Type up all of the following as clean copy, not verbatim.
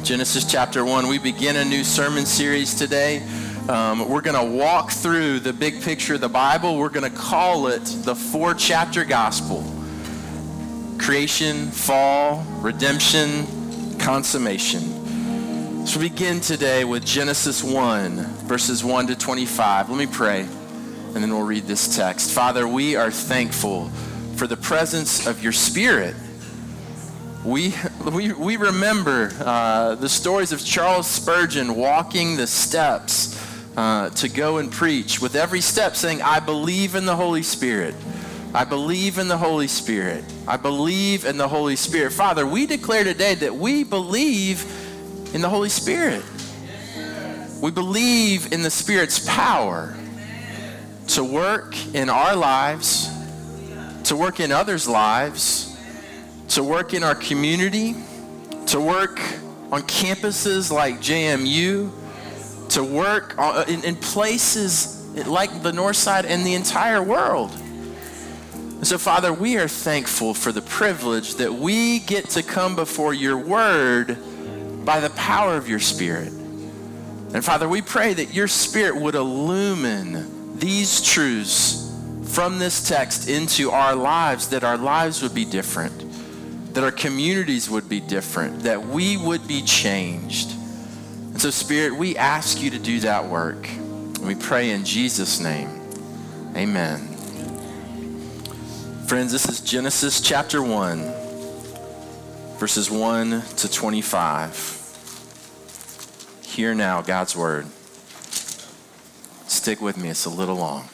Genesis chapter 1. We begin a new sermon series today. We're going to walk through the big picture of the Bible. We're going to call it the 4-chapter gospel. Creation, fall, redemption, consummation. So we begin today with Genesis 1, verses 1 to 25. Let me pray, and then we'll read this text. Father, we are thankful for the presence of your Spirit. We remember the stories of Charles Spurgeon walking the steps to go and preach, with every step saying, I believe in the Holy Spirit. I believe in the Holy Spirit. I believe in the Holy Spirit. Father, we declare today that we believe in the Holy Spirit. We believe in the Spirit's power to work in our lives, to work in others' lives, to work in our community, to work on campuses like JMU, to work in places like the North Side and the entire world. And so, Father, we are thankful for the privilege that we get to come before your word by the power of your Spirit. And Father, we pray that your Spirit would illumine these truths from this text into our lives, that our lives would be different, that our communities would be different, that we would be changed. And so, Spirit, we ask you to do that work. And we pray in Jesus' name. Amen. Friends, this is Genesis chapter 1, verses 1 to 25. Hear now God's word. Stick with me, it's a little long.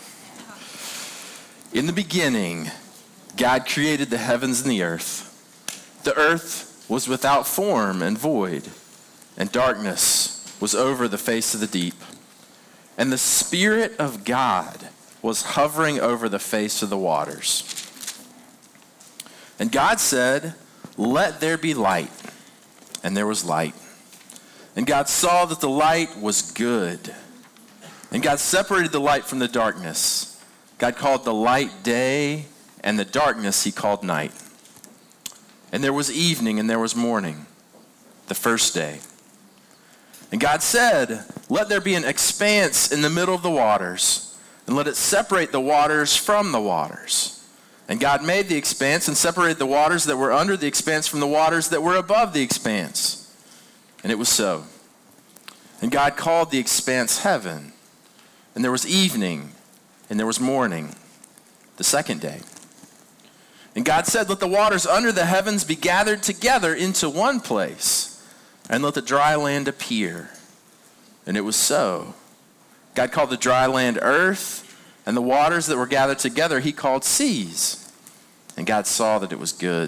In the beginning, God created the heavens and the earth. The earth was without form and void, and darkness was over the face of the deep. And the Spirit of God was hovering over the face of the waters. And God said, let there be light. And there was light. And God saw that the light was good. And God separated the light from the darkness. God called the light day, and the darkness he called night. And there was evening and there was morning, the first day. And God said, let there be an expanse in the middle of the waters, and let it separate the waters from the waters. And God made the expanse and separated the waters that were under the expanse from the waters that were above the expanse. And it was so. And God called the expanse heaven. And there was evening and there was morning, the second day. And God said, let the waters under the heavens be gathered together into one place, and let the dry land appear. And it was so. God called the dry land earth, and the waters that were gathered together he called seas. And God saw that it was good.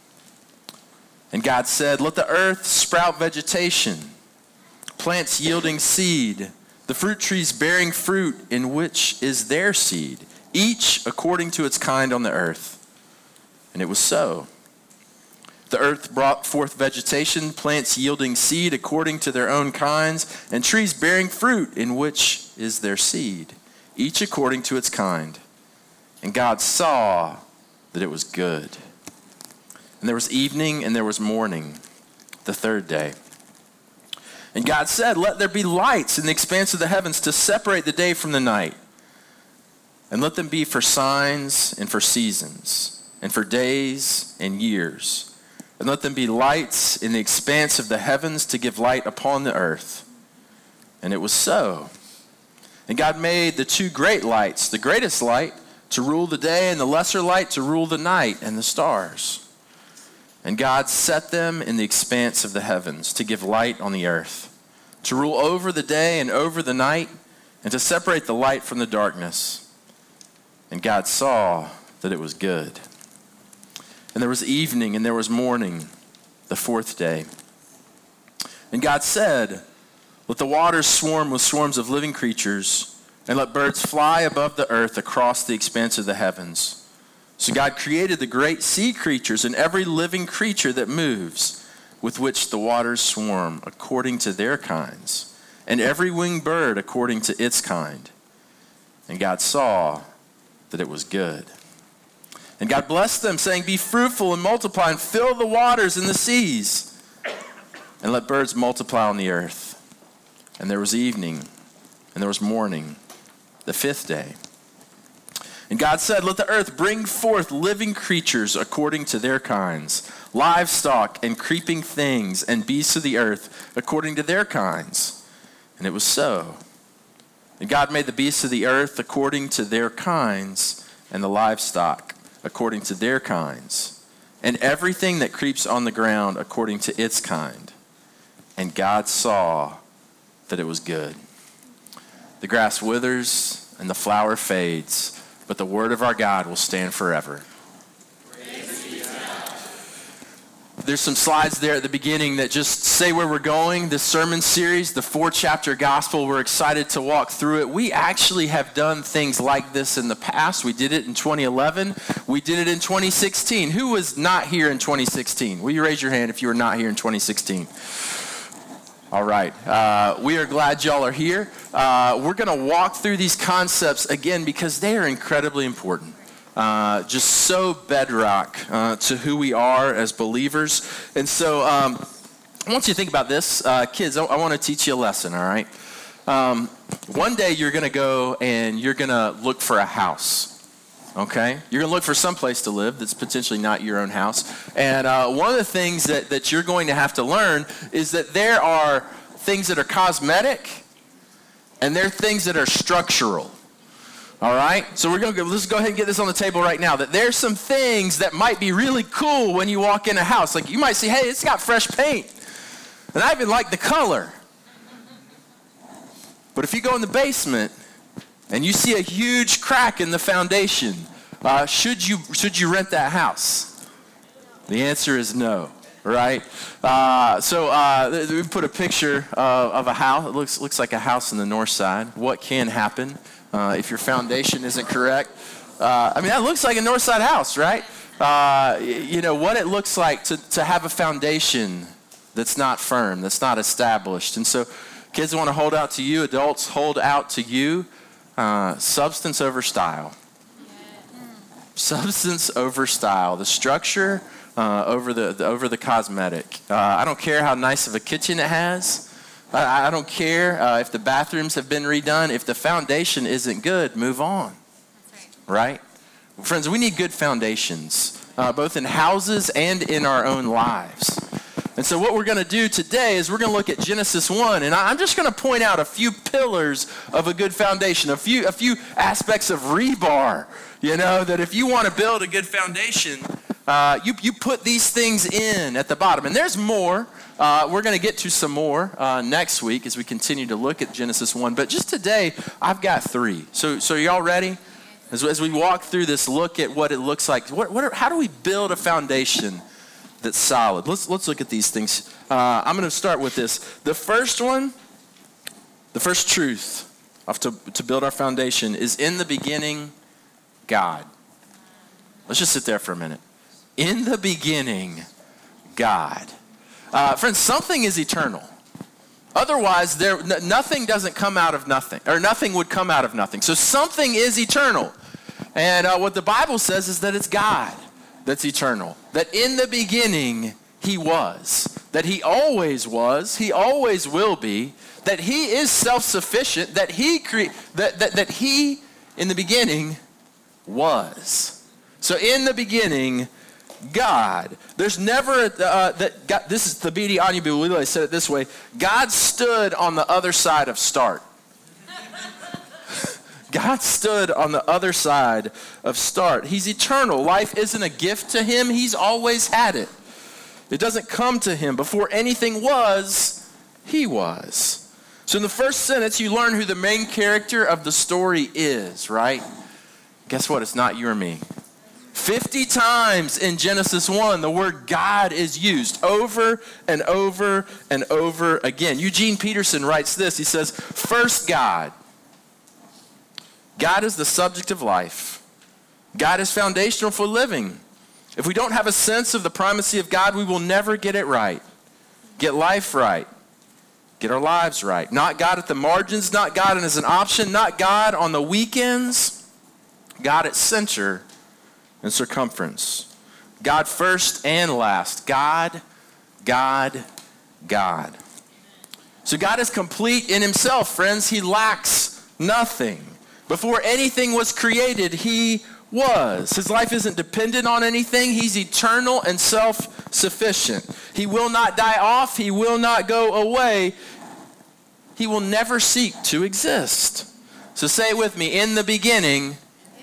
And God said, let the earth sprout vegetation, plants yielding seed, the fruit trees bearing fruit in which is their seed, each according to its kind on the earth. And it was so. The earth brought forth vegetation, plants yielding seed according to their own kinds, and trees bearing fruit in which is their seed, each according to its kind. And God saw that it was good. And there was evening and there was morning, the third day. And God said, let there be lights in the expanse of the heavens to separate the day from the night, and let them be for signs and for seasons, and for days and years. And let them be lights in the expanse of the heavens to give light upon the earth. And it was so. And God made the two great lights, the greatest light to rule the day, and the lesser light to rule the night and the stars. And God set them in the expanse of the heavens to give light on the earth, to rule over the day and over the night, and to separate the light from the darkness. And God saw that it was good. And there was evening and there was morning, the fourth day. And God said, let the waters swarm with swarms of living creatures, and let birds fly above the earth across the expanse of the heavens. So God created the great sea creatures and every living creature that moves, with which the waters swarm according to their kinds, and every winged bird according to its kind. And God saw that it was good. And God blessed them, saying, be fruitful and multiply and fill the waters and the seas. and let birds multiply on the earth. And there was evening, and there was morning, the fifth day. And God said, let the earth bring forth living creatures according to their kinds, livestock and creeping things and beasts of the earth according to their kinds. And it was so. And God made the beasts of the earth according to their kinds, and the livestock according to their kinds, and everything that creeps on the ground according to its kind. And God saw that it was good. The grass withers and the flower fades, but the word of our God will stand forever. There's some slides there at the beginning that just say where we're going. This sermon series, the 4-chapter gospel, we're excited to walk through it. We actually have done things like this in the past. We did it in 2011. We did it in 2016. Who was not here in 2016? Will you raise your hand if you were not here in 2016? All right. We are glad y'all are here. We're going to walk through these concepts again because they are incredibly important. Just so bedrock to who we are as believers. And so I want you to think about this. Kids, I want to teach you a lesson, all right? One day you're going to go and you're going to look for a house. Okay? You're going to look for some place to live that's potentially not your own house. And one of the things that you're going to have to learn is that there are things that are cosmetic and there are things that are structural. All right? So let's go ahead and get this on the table right now. That there's some things that might be really cool when you walk in a house. Like you might see, hey, it's got fresh paint. And I even like the color. But if you go in the basement and you see a huge crack in the foundation, should you rent that house? The answer is no, right? So we put a picture of a house. It looks like a house in the north side. What can happen if your foundation isn't correct? That looks like a north side house, right? You know what it looks like to have a foundation that's not firm, that's not established. And so kids want to hold out to you, adults hold out to you. Substance over style. Substance over style. The structure over the cosmetic. I don't care how nice of a kitchen it has. I don't care if the bathrooms have been redone. If the foundation isn't good, move on. That's right. Friends, we need good foundations, both in houses and in our own lives. And so what we're going to do today is we're going to look at Genesis 1, and I'm just going to point out a few pillars of a good foundation, a few aspects of rebar, that if you want to build a good foundation, you put these things in at the bottom. And there's more. We're going to get to some more next week as we continue to look at Genesis 1. But just today, I've got 3. So are y'all ready? As we walk through this, look at what it looks like. How do we build a foundation that's solid? Let's look at these things. I'm going to start with this. The first truth to build our foundation is in the beginning, God. Let's just sit there for a minute. In the beginning, God. Friends, something is eternal. Otherwise, nothing doesn't come out of nothing, or nothing would come out of nothing. So something is eternal. And what the Bible says is that it's God that's eternal. That in the beginning, he was. That he always was. He always will be. That he is self-sufficient. That he in the beginning was. So in the beginning, God. There's never this is Thabiti Anyabwile said it this way. God stood on the other side of start. God stood on the other side of start. He's eternal. Life isn't a gift to him. He's always had it. It doesn't come to him. Before anything was, he was. So in the first sentence, you learn who the main character of the story is, right? Guess what? It's not you or me. 50 times in Genesis 1, the word God is used over and over and over again. Eugene Peterson writes this. He says, first God. God is the subject of life. God is foundational for living. If we don't have a sense of the primacy of God, we will never get it right. Get life right. Get our lives right. Not God at the margins, not God as an option, not God on the weekends. God at center and circumference. God first and last. God, God, God. So God is complete in himself, friends. He lacks nothing. Before anything was created, he was. His life isn't dependent on anything. He's eternal and self-sufficient. He will not die off. He will not go away. He will never seek to exist. So say it with me. In the beginning.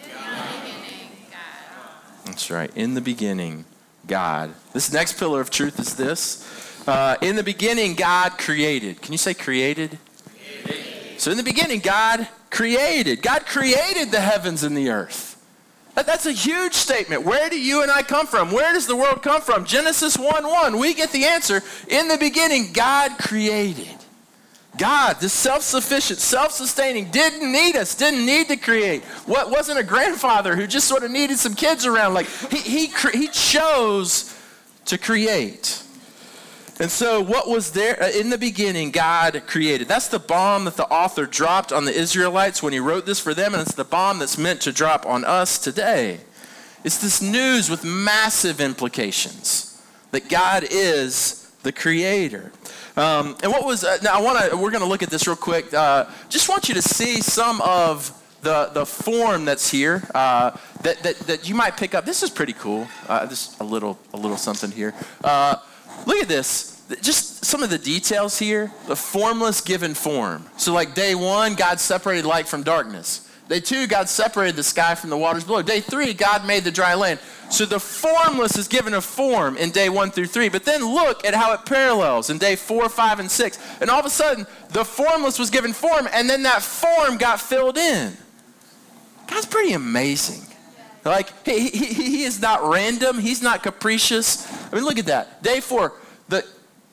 That's right. In the beginning, God. This next pillar of truth is this. In the beginning, God created. Can you say created? So in the beginning, God created. God created the heavens and the earth. That's a huge statement. Where do you and I come from? Where does the world come from? Genesis 1:1. We get the answer. In the beginning, God created. God, the self-sufficient, self-sustaining, didn't need us, didn't need to create. Wasn't a grandfather who just sort of needed some kids around. Like he chose to create. And so what was there in the beginning, God created. That's the bomb that the author dropped on the Israelites when he wrote this for them, and it's the bomb that's meant to drop on us today. It's this news with massive implications that God is the creator. And what was now? We're going to look at this real quick. Just want you to see some of the form that's here that you might pick up. This is pretty cool. Just a little something here. Look at this. Just some of the details here. The formless given form. So like day 1, God separated light from darkness. Day 2, God separated the sky from the waters below. Day 3, God made the dry land. So the formless is given a form in day 1 through 3. But then look at how it parallels in day 4, 5, and 6. And all of a sudden, the formless was given form, and then that form got filled in. God's pretty amazing. Like, he is not random. He's not capricious. I mean, look at that. Day 4, the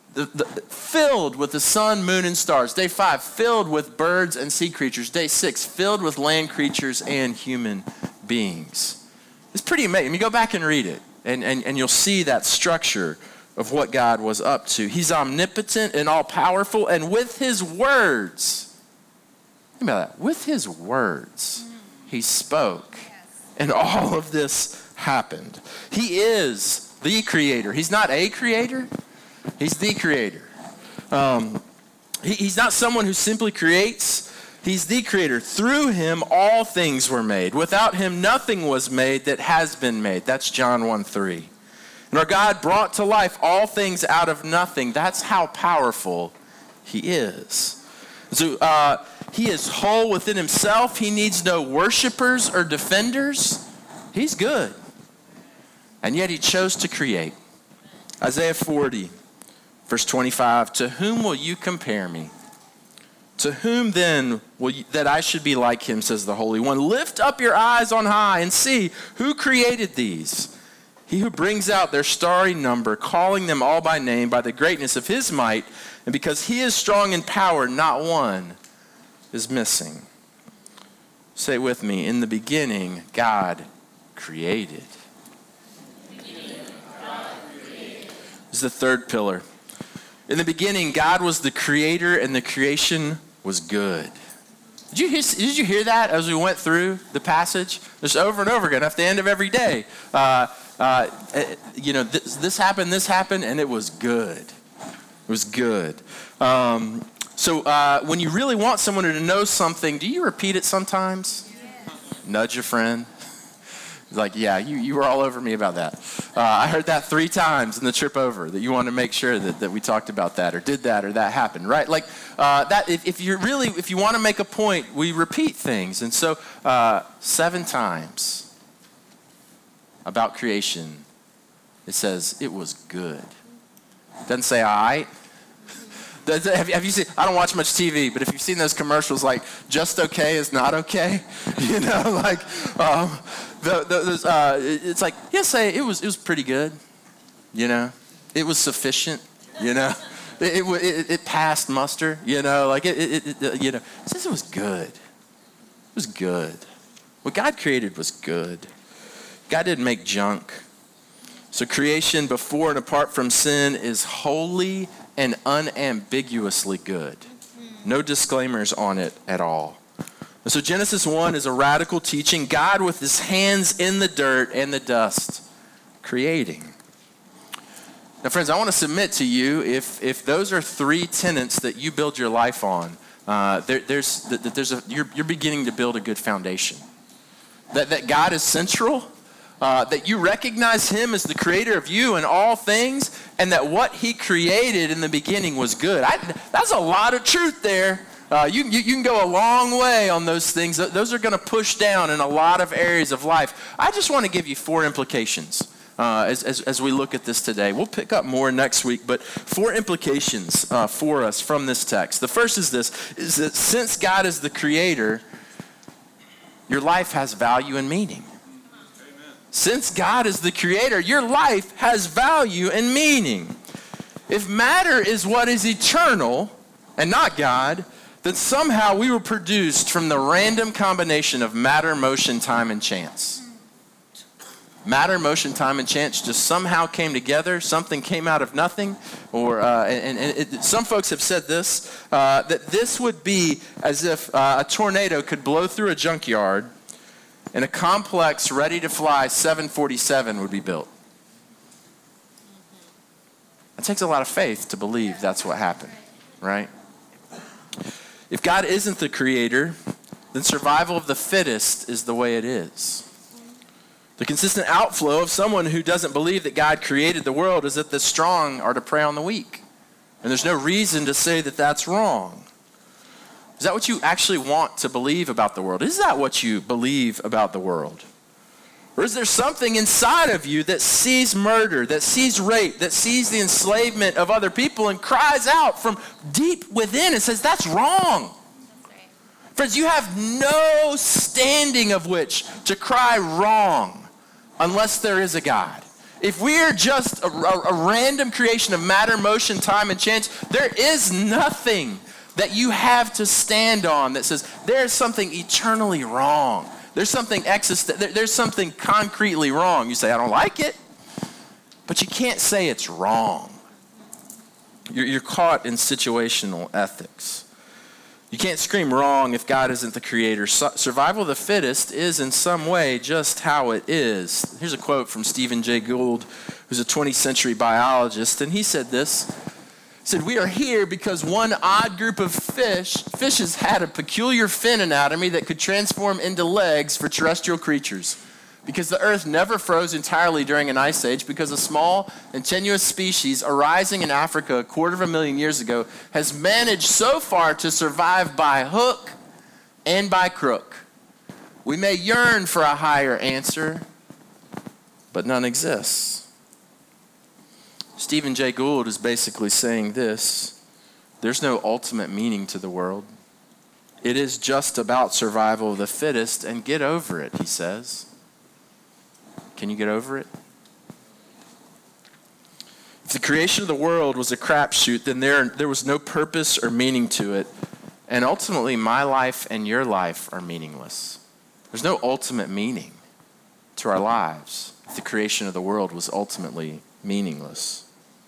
filled with the sun, moon, and stars. Day 5, filled with birds and sea creatures. Day 6, filled with land creatures and human beings. It's pretty amazing. I mean, go back and read it, and you'll see that structure of what God was up to. He's omnipotent and all-powerful, and with his words, think about that, with his words, he spoke, and all of this happened. He is the creator. He's not a creator. He's the creator. He's not someone who simply creates. He's the creator. Through him, all things were made. Without him, nothing was made that has been made. That's John 1:3. And our God brought to life all things out of nothing. That's how powerful he is. So he is whole within himself. He needs no worshipers or defenders. He's good. And yet he chose to create. Isaiah 40, verse 25, to whom will you compare me? To whom then will you, that I should be like him, says the Holy One. Lift up your eyes on high and see who created these. He who brings out their starry number, calling them all by name, by the greatness of his might, and because he is strong in power, not one is missing. Say it with me. In the beginning, God created. This is the third pillar. In the beginning, God was the creator, and the creation was good. Did you hear that as we went through the passage? Just over and over again at the end of every day. This happened, and it was good. It was good. So when you really want someone to know something, do you repeat it sometimes? Yes. Nudge a friend. Like, yeah, you were all over me about that. I heard that 3 times in the trip over, that you wanted to make sure that we talked about that or did that or that happened, right? Like that. If you want to make a point, we repeat things. And so 7 times about creation, it says it was good. It doesn't say all right. Have you seen? I don't watch much TV, but if you've seen those commercials, like just okay is not okay, it's like, yeah, say it was pretty good, it was sufficient, it passed muster, it says it was good. It was good. What God created was good. God didn't make junk. So creation before and apart from sin is holy and unambiguously good. No disclaimers on it at all. And so Genesis 1 is a radical teaching. God with his hands in the dirt and the dust, creating. Now, friends, I want to submit to you, if those are three tenets that you build your life on, you're beginning to build a good foundation. That God is central, that you recognize him as the creator of you and all things, and that what he created in the beginning was good. That's a lot of truth there. You can go a long way on those things. Those are going to push down in a lot of areas of life. I just want to give you 4 implications as we look at this today. We'll pick up more next week, but 4 implications for us from this text. The first is this, is that since God is the creator, your life has value and meaning. Amen. Since God is the creator, your life has value and meaning. If matter is what is eternal and not God, then somehow we were produced from the random combination of matter, motion, time, and chance. Matter, motion, time, and chance just somehow came together. Something came out of nothing. Some folks have said this, that this would be as if a tornado could blow through a junkyard and a complex, ready-to-fly 747 would be built. It takes a lot of faith to believe that's what happened, right? If God isn't the creator, then survival of the fittest is the way it is. The consistent outflow of someone who doesn't believe that God created the world is that the strong are to prey on the weak. And there's no reason to say that that's wrong. Is that what you actually want to believe about the world? Is that what you believe about the world? Or is there something inside of you that sees murder, that sees rape, that sees the enslavement of other people and cries out from deep within and says, that's wrong? That's right. Friends, you have no standing of which to cry wrong unless there is a God. If we are just a random creation of matter, motion, time, and chance, there is nothing that you have to stand on that says there's something eternally wrong. There's something there's something concretely wrong. You say, I don't like it, but you can't say it's wrong. You're caught in situational ethics. You can't scream wrong if God isn't the creator. Survival of the fittest is in some way just how it is. Here's a quote from Stephen Jay Gould, who's a 20th century biologist, and he said this. He said, we are here because one odd group of fishes had a peculiar fin anatomy that could transform into legs for terrestrial creatures. Because the earth never froze entirely during an ice age, because a small and tenuous species arising in Africa 250,000 years ago has managed so far to survive by hook and by crook. We may yearn for a higher answer, but none exists. Stephen Jay Gould is basically saying this: there's no ultimate meaning to the world. It is just about survival of the fittest, and get over it, he says. Can you get over it? If the creation of the world was a crapshoot, then there was no purpose or meaning to it. And ultimately, my life and your life are meaningless. There's no ultimate meaning to our lives if the creation of the world was ultimately meaningless.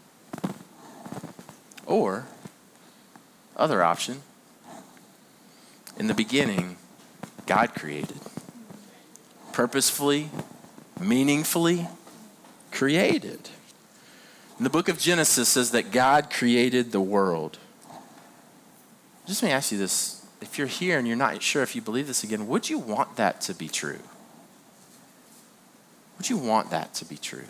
Or, other option, in the beginning, God created. Purposefully, meaningfully created. And the book of Genesis says that God created the world. Just let me ask you this. If you're here and you're not sure if you believe this again, would you want that to be true? Would you want that to be true?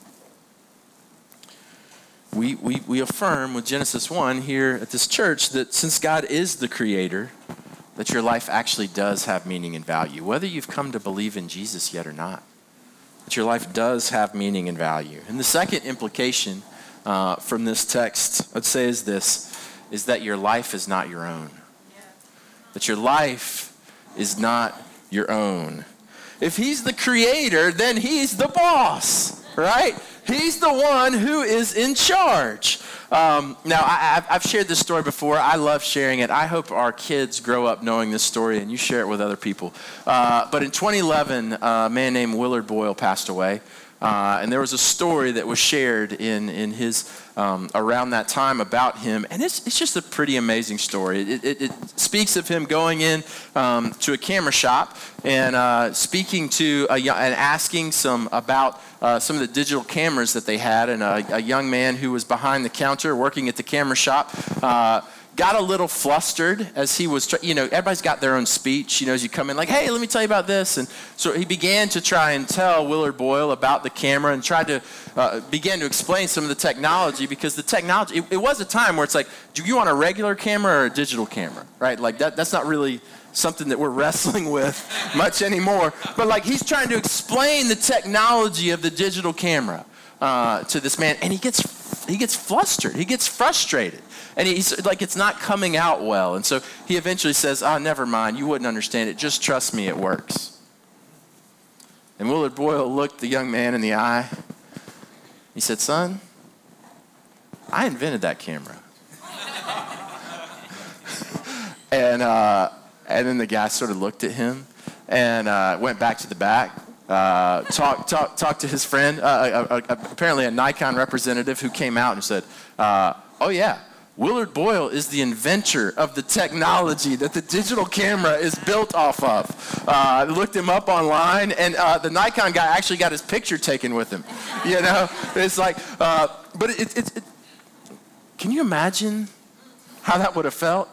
We affirm with Genesis 1 here at this church that since God is the creator, that your life actually does have meaning and value, whether you've come to believe in Jesus yet or not. That your life does have meaning and value. And the second implication from this text, I'd say, is this, is that your life is not your own. That your life is not your own. If he's the creator, then he's the boss, right? He's the one who is in charge. Now, I've shared this story before. I love sharing it. I hope our kids grow up knowing this story and you share it with other people. But in 2011, a man named Willard Boyle passed away. And there was a story that was shared in his around that time about him, and it's just a pretty amazing story. It speaks of him going in to a camera shop and speaking to and asking about some of the digital cameras that they had, and a young man who was behind the counter working at the camera shop got a little flustered as he was, everybody's got their own speech, as you come in like, hey, let me tell you about this. And so he began to try and tell Willard Boyle about the camera and tried to begin to explain some of the technology, because the technology, it was a time where it's like, do you want a regular camera or a digital camera, right? Like that's not really something that we're wrestling with much anymore. But like he's trying to explain the technology of the digital camera to this man, and he gets flustered, he gets frustrated. And he's like, it's not coming out well. And so he eventually says, never mind, you wouldn't understand it. Just trust me, it works. And Willard Boyle looked the young man in the eye. He said, son, I invented that camera. And then the guy sort of looked at him and went back to the back. Talked to his friend, apparently a Nikon representative, who came out and said, oh yeah, Willard Boyle is the inventor of the technology that the digital camera is built off of. I looked him up online, and the Nikon guy actually got his picture taken with him. It's like, but can you imagine how that would have felt?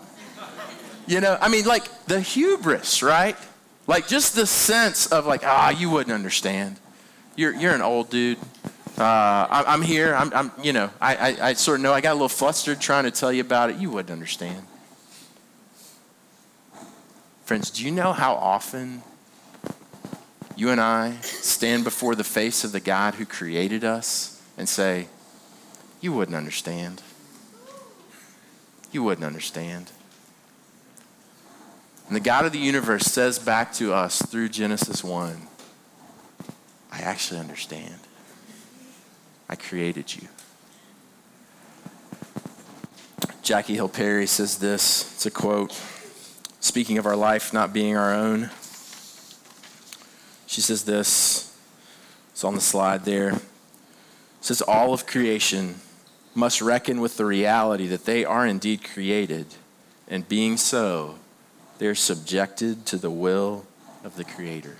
Like the hubris, right? Like just the sense of like, you wouldn't understand. You're an old dude. I'm here. I sort of know. I got a little flustered trying to tell you about it. You wouldn't understand. Friends, do you know how often you and I stand before the face of the God who created us and say, you wouldn't understand. You wouldn't understand. And the God of the universe says back to us through Genesis 1, I actually understand. I created you. Jackie Hill Perry says this. It's a quote. Speaking of our life not being our own, she says this. It's on the slide there. It says, all of creation must reckon with the reality that they are indeed created, and being so, they're subjected to the will of the Creator.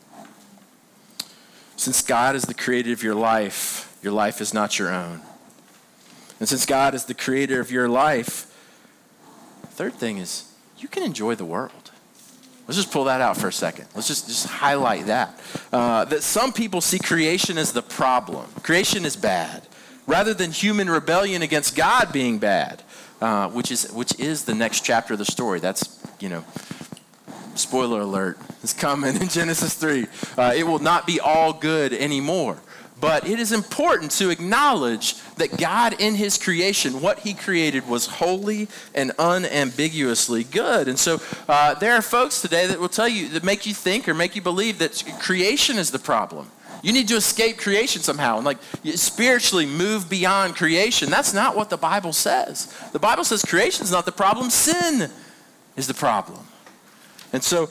Since God is the creator of your life is not your own. And since God is the creator of your life, the third thing is you can enjoy the world. Let's just pull that out for a second. Let's just highlight that. That some people see creation as the problem. Creation is bad, rather than human rebellion against God being bad, which is the next chapter of the story. That's, spoiler alert, is coming in Genesis 3. It will not be all good anymore. But it is important to acknowledge that God in his creation, what he created was holy and unambiguously good. And so there are folks today that will tell you, that make you think or make you believe that creation is the problem. You need to escape creation somehow and spiritually move beyond creation. That's not what the Bible says. The Bible says creation is not the problem. Sin is the problem. And so,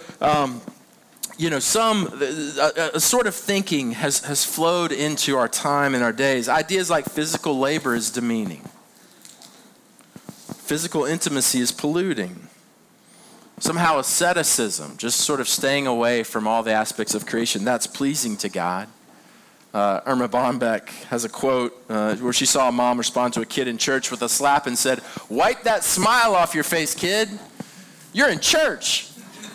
a sort of thinking has flowed into our time and our days. Ideas like physical labor is demeaning. Physical intimacy is polluting. Somehow asceticism, just sort of staying away from all the aspects of creation, that's pleasing to God. Irma Bombeck has a quote where she saw a mom respond to a kid in church with a slap and said, "Wipe that smile off your face, kid. You're in church."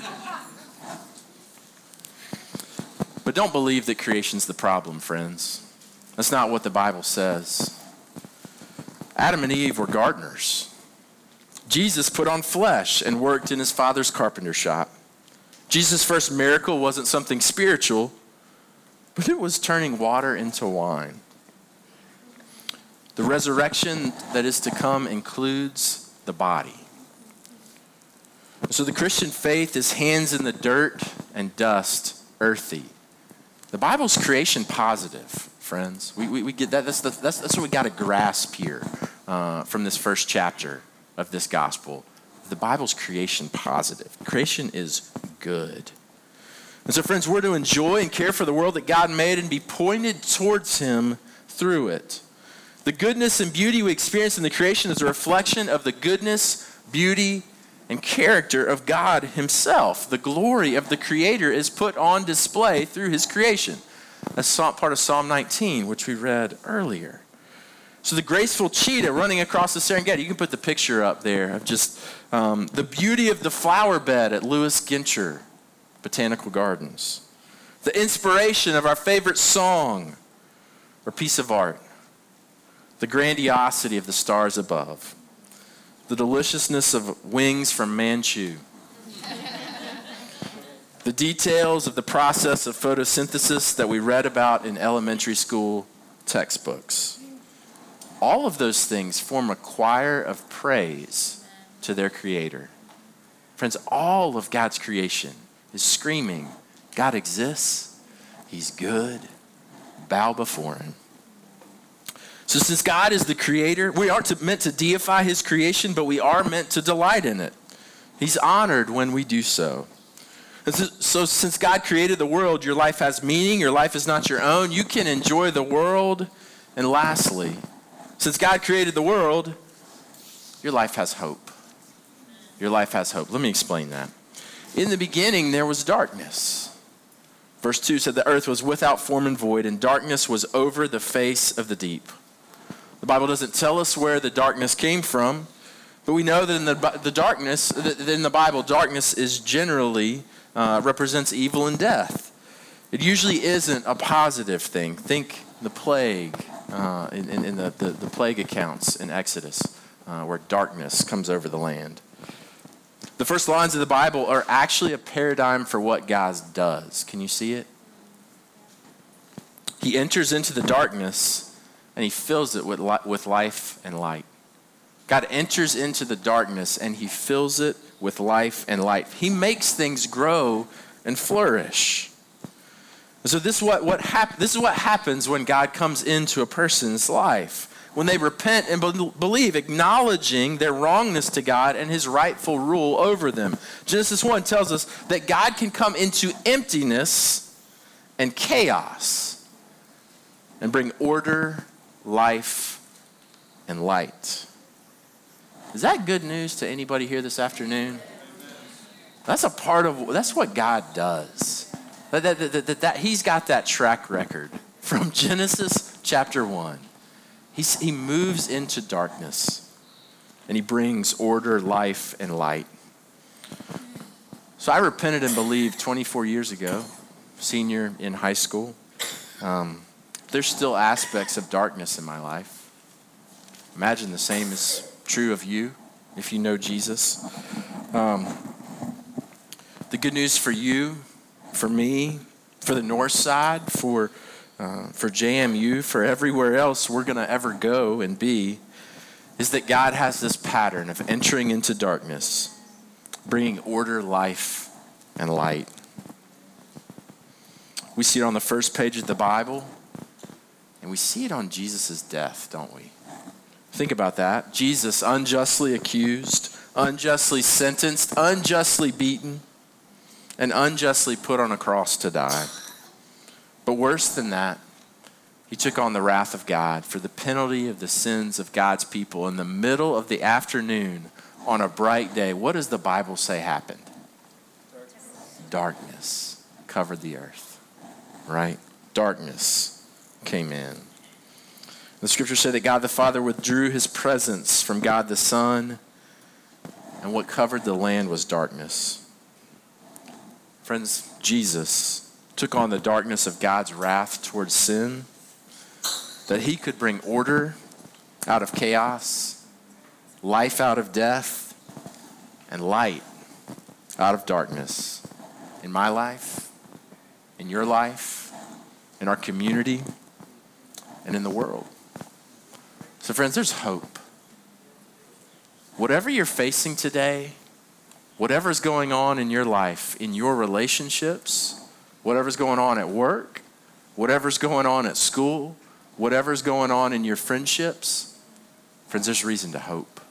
But don't believe that creation's the problem, friends. That's not what the Bible says. Adam and Eve were gardeners. Jesus put on flesh and worked in his Father's carpenter shop. Jesus' first miracle wasn't something spiritual, but it was turning water into wine. The resurrection that is to come includes the body. So the Christian faith is hands in the dirt and dust, earthy. The Bible's creation positive, friends. We get that. That's what we got to grasp here from this first chapter of this gospel. The Bible's creation positive. Creation is good. And so, friends, we're to enjoy and care for the world that God made and be pointed towards him through it. The goodness and beauty we experience in the creation is a reflection of the goodness, beauty, and character of God himself. The glory of the Creator is put on display through his creation. That's part of Psalm 19, which we read earlier. So the graceful cheetah running across the Serengeti, you can put the picture up there of just the beauty of the flower bed at Lewis Gincher Botanical Gardens. The inspiration of our favorite song or piece of art. The grandiosity of the stars above. The deliciousness of wings from Manchu. The details of the process of photosynthesis that we read about in elementary school textbooks. All of those things form a choir of praise to their Creator. Friends, all of God's creation is screaming, God exists, he's good, bow before him. So since God is the Creator, we aren't meant to deify his creation, but we are meant to delight in it. He's honored when we do so. And so since God created the world, your life has meaning, your life is not your own. You can enjoy the world. And lastly, since God created the world, your life has hope. Your life has hope. Let me explain that. In the beginning, there was darkness. Verse 2 said the earth was without form and void, and darkness was over the face of the deep. The Bible doesn't tell us where the darkness came from, but we know that in the darkness, in the Bible, darkness is generally represents evil and death. It usually isn't a positive thing. Think the plague in the plague accounts in Exodus, where darkness comes over the land. The first lines of the Bible are actually a paradigm for what God does. Can you see it? He enters into the darkness and he fills it with life and light. God enters into the darkness and he fills it with life and light. He makes things grow and flourish. So this is what happens when God comes into a person's life. When they repent and believe, acknowledging their wrongness to God and his rightful rule over them. Genesis 1 tells us that God can come into emptiness and chaos and bring order, life, and light. Is that good news to anybody here this afternoon? That's what God does. That he's got that track record from Genesis chapter 1. He moves into darkness and he brings order, life, and light. So I repented and believed 24 years ago, senior in high school. There's still aspects of darkness in my life. Imagine the same is true of you if you know Jesus. The good news for you, for me, for the North Side, for JMU, for everywhere else we're going to ever go and be, is that God has this pattern of entering into darkness, bringing order, life, and light. We see it on the first page of the Bible, and we see it on Jesus' death, don't we? Think about that. Jesus unjustly accused, unjustly sentenced, unjustly beaten, and unjustly put on a cross to die. But worse than that, he took on the wrath of God for the penalty of the sins of God's people in the middle of the afternoon on a bright day. What does the Bible say happened? Darkness covered the earth, right? Darkness came in. The scripture said that God the Father withdrew his presence from God the Son, and what covered the land was darkness. Friends, Jesus took on the darkness of God's wrath towards sin, that he could bring order out of chaos, life out of death, and light out of darkness. In my life, in your life, in our community, and in the world. So friends, there's hope. Whatever you're facing today, whatever's going on in your life, in your relationships, whatever's going on at work, whatever's going on at school, whatever's going on in your friendships, friends, there's reason to hope.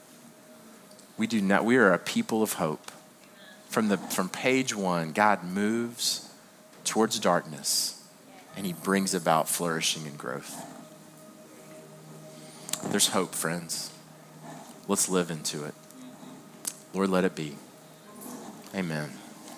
We are a people of hope. From page 1, God moves towards darkness, and he brings about flourishing and growth. There's hope, friends. Let's live into it. Lord, let it be. Amen.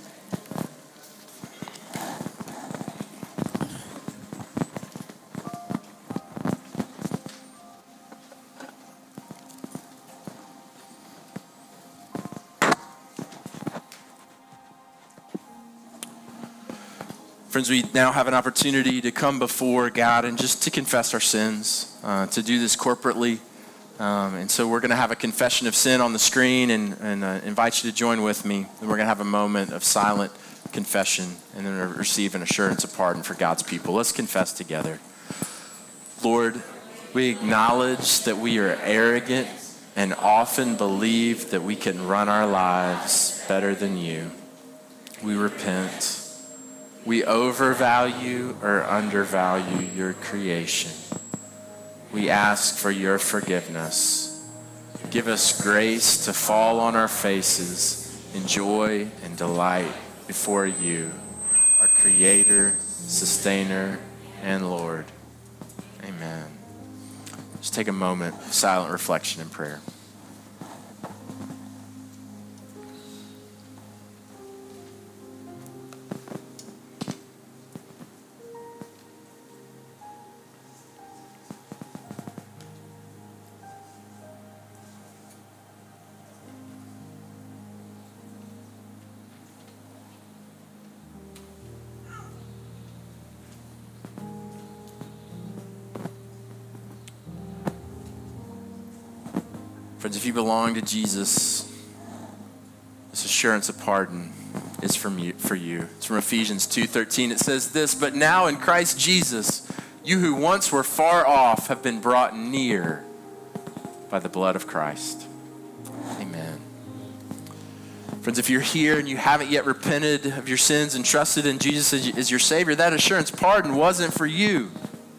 Friends, we now have an opportunity to come before God and just to confess our sins, to do this corporately. And so we're going to have a confession of sin on the screen and invite you to join with me. And we're going to have a moment of silent confession and then receive an assurance of pardon for God's people. Let's confess together. Lord, we acknowledge that we are arrogant and often believe that we can run our lives better than you. We repent. We overvalue or undervalue your creation. We ask for your forgiveness. Give us grace to fall on our faces in joy and delight before you, our Creator, Sustainer, and Lord. Amen. Just take a moment of silent reflection and prayer. Friends, if you belong to Jesus, this assurance of pardon is for you. It's from Ephesians 2:13. It says this, "But now in Christ Jesus, you who once were far off have been brought near by the blood of Christ." Amen. Friends, if you're here and you haven't yet repented of your sins and trusted in Jesus as your Savior, that assurance pardon wasn't for you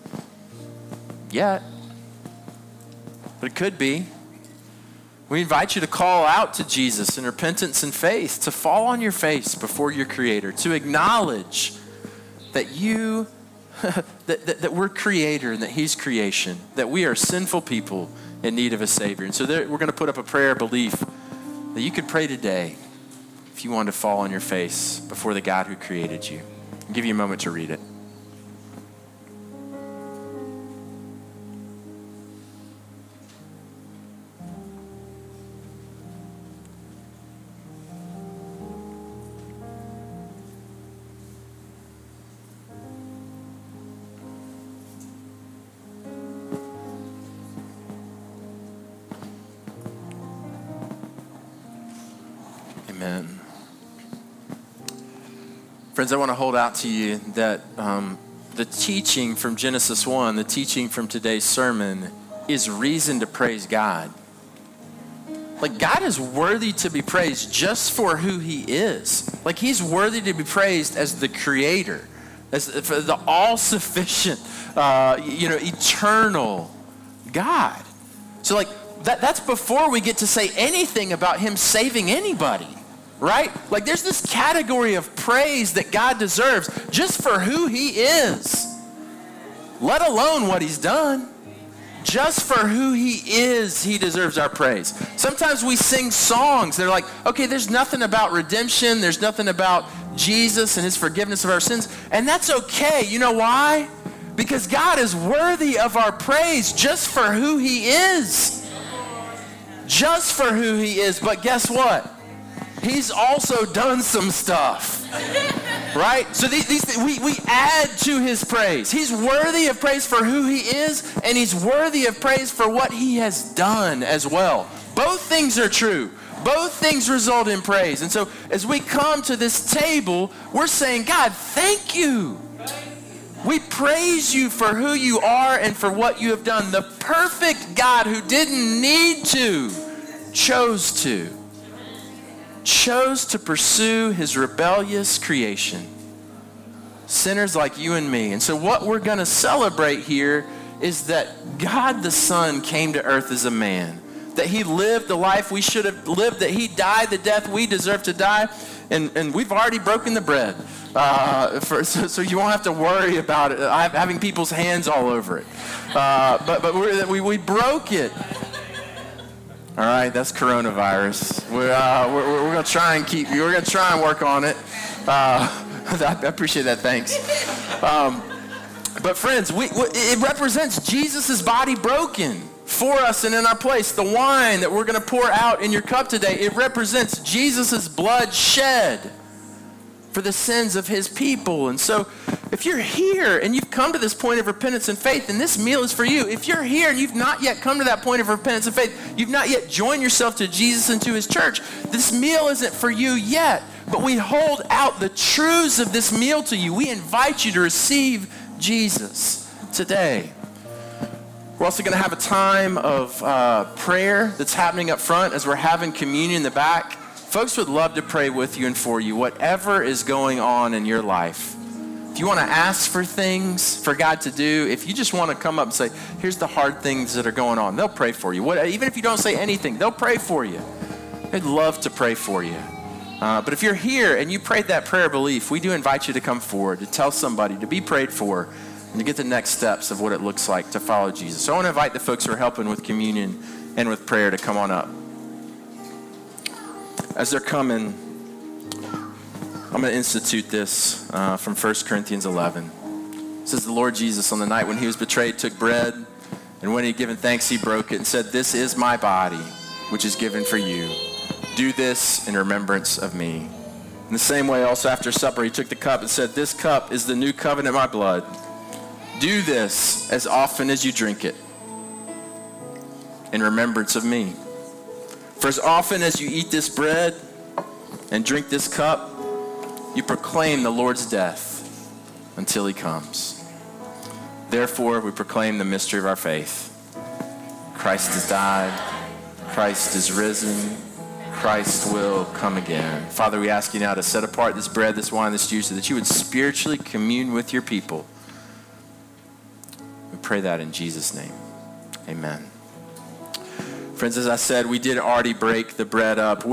yet, but it could be. We invite you to call out to Jesus in repentance and faith, to fall on your face before your Creator, to acknowledge that that we're Creator and that He's creation, that we are sinful people in need of a Savior. And so we're going to put up a prayer of belief that you could pray today if you wanted to fall on your face before the God who created you. I'll give you a moment to read it. Amen. Friends, I want to hold out to you that the teaching from Genesis 1, the teaching from today's sermon, is reason to praise God. Like, God is worthy to be praised just for who He is. Like, He's worthy to be praised as the Creator, as the all-sufficient, eternal God. So, like, that's before we get to say anything about Him saving anybody. Right? Like, there's this category of praise that God deserves just for who He is, let alone what He's done. Just for who He is, He deserves our praise. Sometimes we sing songs that are like, okay, there's nothing about redemption, there's nothing about Jesus and His forgiveness of our sins, and that's okay. You know why? Because God is worthy of our praise just for who He is. Just for who He is. But guess what? He's also done some stuff, right? So we add to His praise. He's worthy of praise for who He is, and He's worthy of praise for what He has done as well. Both things are true. Both things result in praise. And so as we come to this table, we're saying, God, thank you. We praise you for who you are and for what you have done. The perfect God who didn't need to, chose to pursue His rebellious creation, sinners like you and me. And so what we're going to celebrate here is that God the Son came to earth as a man, that He lived the life we should have lived, that He died the death we deserve to die, and we've already broken the bread. so you won't have to worry about it, having people's hands all over it. But we broke it. All right, that's coronavirus. We're going to try and we're going to try and work on it. I appreciate that, thanks. But friends, it represents Jesus' body broken for us and in our place. The wine that we're going to pour out in your cup today, it represents Jesus' blood shed for the sins of his people. And so if you're here and you've come to this point of repentance and faith, then this meal is for you. If you're here and you've not yet come to that point of repentance and faith, you've not yet joined yourself to Jesus and to his church, this meal isn't for you yet. But we hold out the truths of this meal to you. We invite you to receive Jesus today. We're also going to have a time of prayer that's happening up front as we're having communion in the back. Folks would love to pray with you and for you, whatever is going on in your life. If you want to ask for things for God to do, if you just want to come up and say, here's the hard things that are going on, they'll pray for you. Even if you don't say anything, they'll pray for you. They'd love to pray for you. But if you're here and you prayed that prayer of belief, we do invite you to come forward, to tell somebody, to be prayed for, and to get the next steps of what it looks like to follow Jesus. So I want to invite the folks who are helping with communion and with prayer to come on up. As they're coming, I'm going to institute this from 1 Corinthians 11. It says, the Lord Jesus, on the night when he was betrayed, took bread, and when he had given thanks, he broke it and said, this is my body, which is given for you. Do this in remembrance of me. In the same way, also after supper, he took the cup and said, this cup is the new covenant in my blood. Do this as often as you drink it in remembrance of me. For as often as you eat this bread and drink this cup, you proclaim the Lord's death until he comes. Therefore, we proclaim the mystery of our faith. Christ has died. Christ is risen. Christ will come again. Father, we ask you now to set apart this bread, this wine, this juice, so that you would spiritually commune with your people. We pray that in Jesus' name. Amen. Friends, as I said, we did already break the bread up.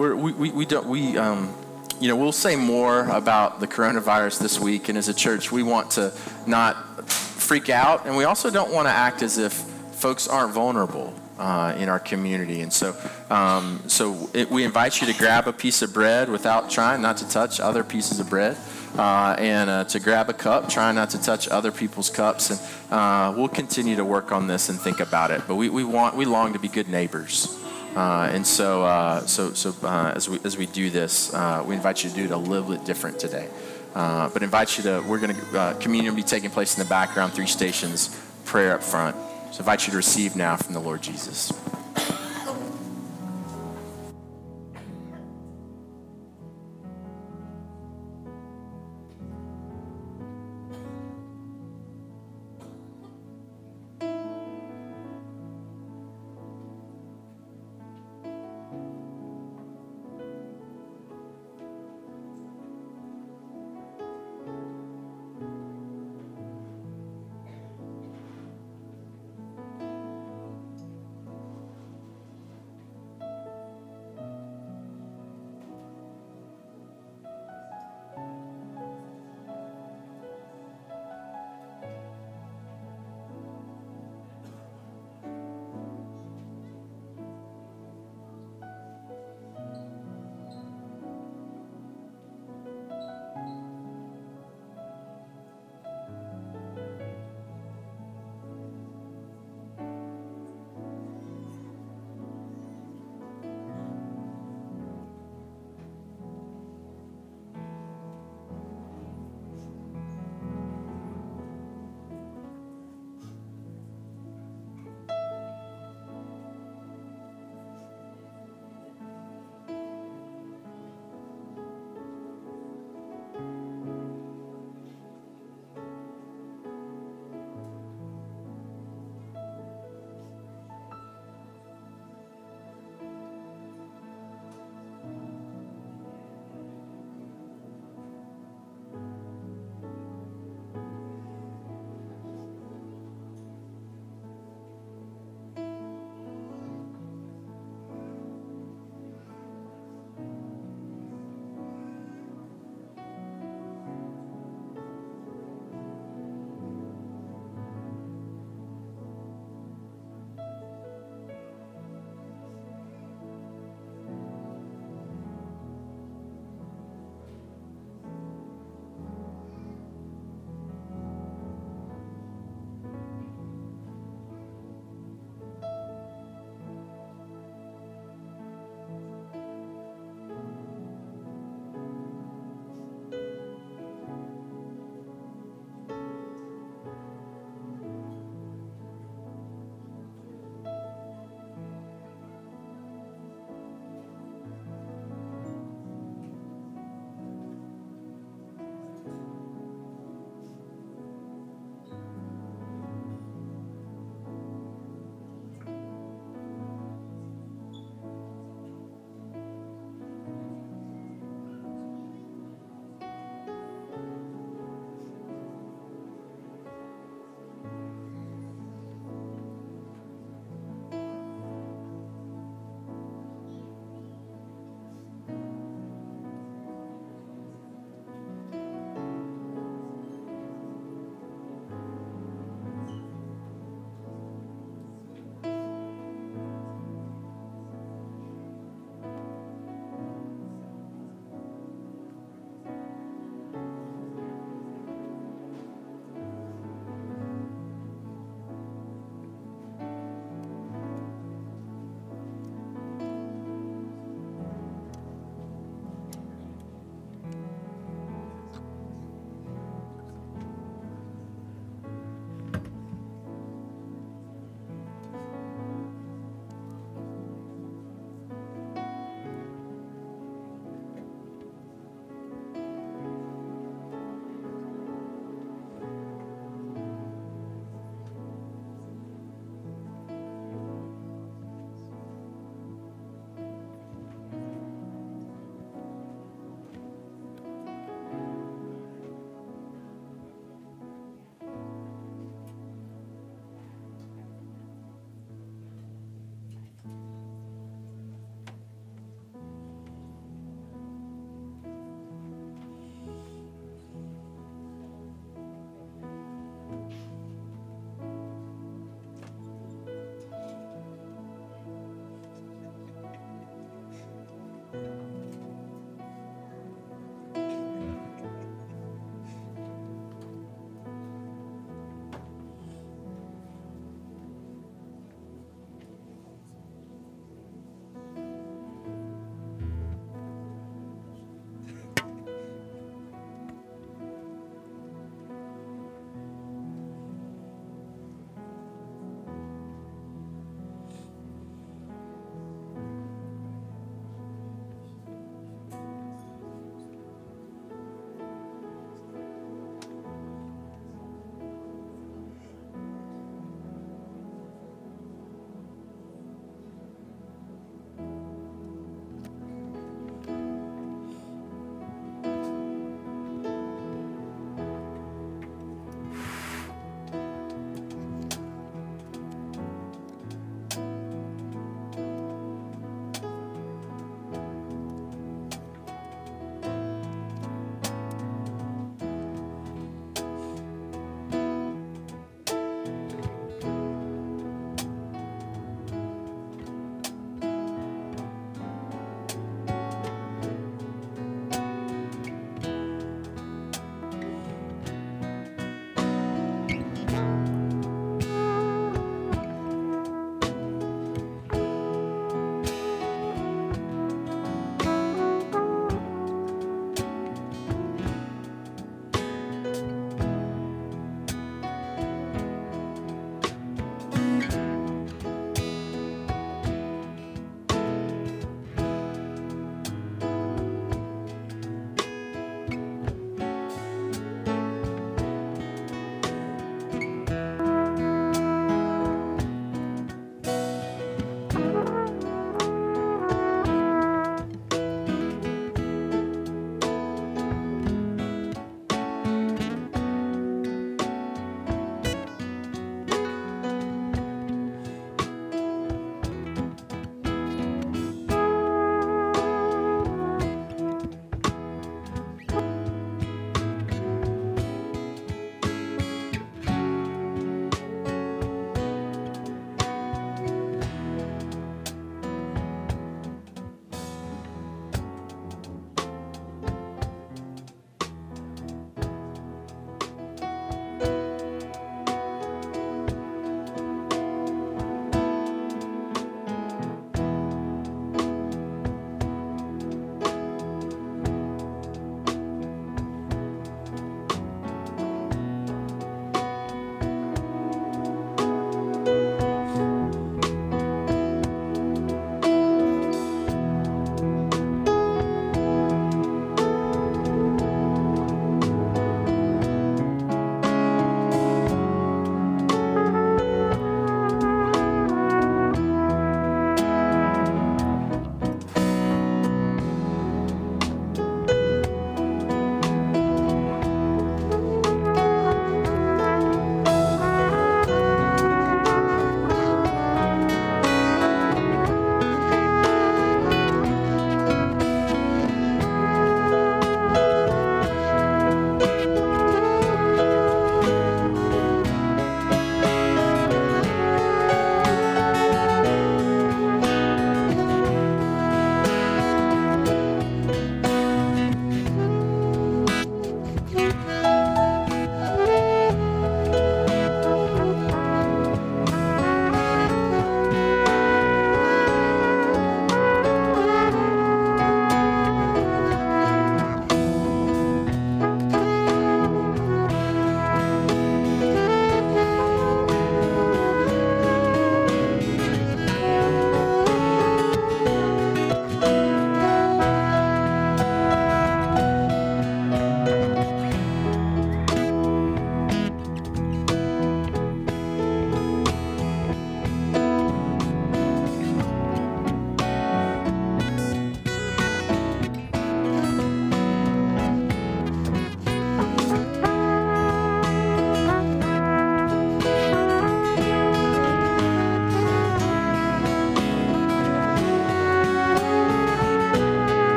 We'll say more about the coronavirus this week, and as a church, we want to not freak out, and we also don't want to act as if folks aren't vulnerable in our community. And so we invite you to grab a piece of bread without trying not to touch other pieces of bread, and to grab a cup, trying not to touch other people's cups. And we'll continue to work on this and think about it. But we long to be good neighbors. As we do this, we invite you to do it a little bit different today. But invite you to, communion will be taking place in the background, 3 stations, prayer up front. So I invite you to receive now from the Lord Jesus.